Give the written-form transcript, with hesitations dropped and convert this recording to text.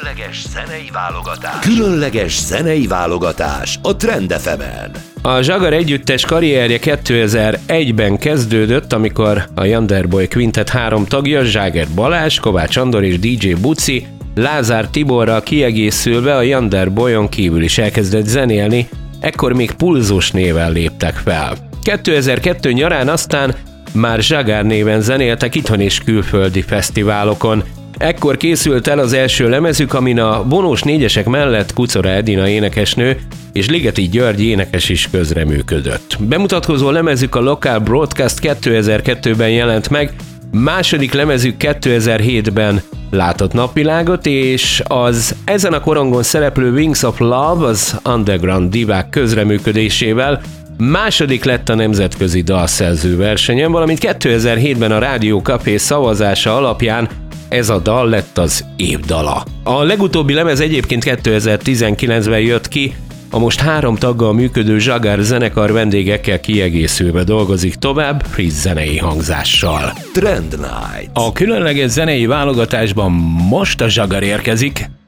Különleges zenei válogatás a Trend FM-en. A Zsagar együttes karrierje 2001-ben kezdődött, amikor a Wonderboy Quintet 3 tagja, Zságer Balázs, Kovács Andor és DJ Buci, Lázár Tiborral kiegészülve a Wonderboyon kívül is elkezdett zenélni, ekkor még Pulzus néven léptek fel. 2002 nyarán aztán már Zsagar néven zenéltek itthon és külföldi fesztiválokon. Ekkor készült el az első lemezük, amin a vonós négyesek mellett Kuczora Edina énekesnő és Ligeti György énekes is közreműködött. Bemutatkozó lemezük a Local Broadcast 2002-ben jelent meg, második lemezük 2007-ben látott napvilágot, és az ezen a korongon szereplő Wings of Love az underground divák közreműködésével második lett a nemzetközi dalszerző versenyen, valamint 2007-ben a Rádió Café szavazása alapján ez a dal lett az év dala. A legutóbbi lemez egyébként 2019-ben jött ki, a most 3 taggal működő Zsagar zenekar vendégekkel kiegészülve dolgozik tovább, friss zenei hangzással. Trend Night. A különleges zenei válogatásban most a Zsagar érkezik.